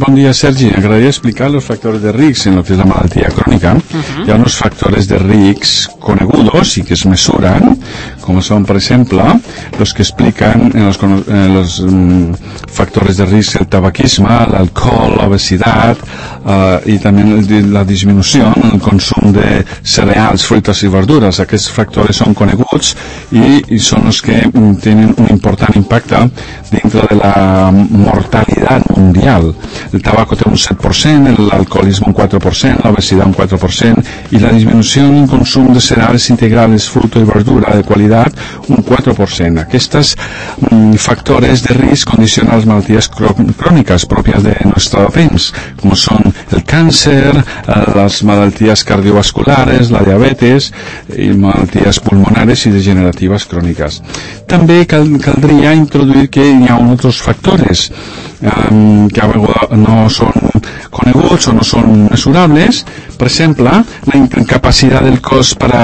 Bon dia, Sergi. M'agradaria explicar los factores de risc en lo que es la malaltia crónica. Hi ha unos factores de risc conegudos y que es mesuran, como son, por ejemplo, los que explican en los factores de risc el tabaquismo, el alcohol, la obesidad y también la disminución en el consumo de cereals, frutas y verduras. Aquests factores son coneguts y son los que tienen un importante impacto dentro de la mortalidad mundial. El tabaco té un 7%, el alcoholismo un 4%, la obesidad un 4% y la disminución en consum de cereales integrales, fruta y verdura de qualitat un 4%. Aquests factores de risc condicionan las malalties crónicas propias de nuestro temps, como son el cáncer, las malalties cardiovasculares, la diabetes y malalties pulmonares y degenerativas crónicas. També caldria introduir que hi ha otros factors que a vegades no són coneguts o no són mesurables. Per exemple, la incapacitat del cos per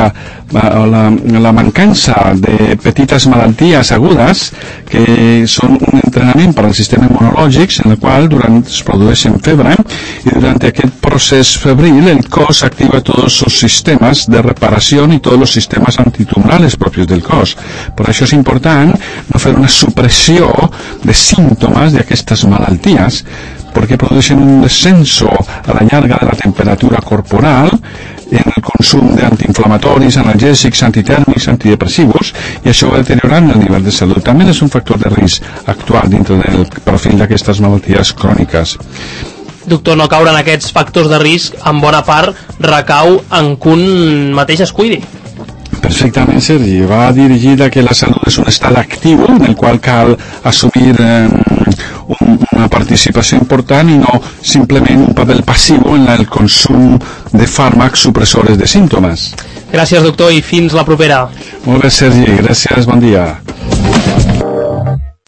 la mancança de petites malalties agudes que són un entrenament per al sistema immunològic en el qual es produeixen febre i durant aquest procés febril el cos activa tots els sistemes de reparació i tots els sistemes antitumorals propis del cos. Per això és important no fer una supressió de símptomes d'aquestes malalties perquè produeixen un descenso a la llarga de la temperatura corporal en el consum d'antiinflamatoris, analgèsics, antitèrmics, antidepressivos i això va deteriorant el nivell de salut. També és un factor de risc actual dintre del perfil d'aquestes malalties cròniques. Doctor, no caure en aquests factors de risc en bona part recau en que un mateix es cuidi. Perfectament, Sergi. Va dirigit a que la salut és un estat actiu en el qual cal assumir una participació important i no simplement un paper passiu en el consum de fàrmacs supressores de símptomes. Gràcies, doctor, i fins la propera. Molt bé, Sergi. Gràcies. Bon dia.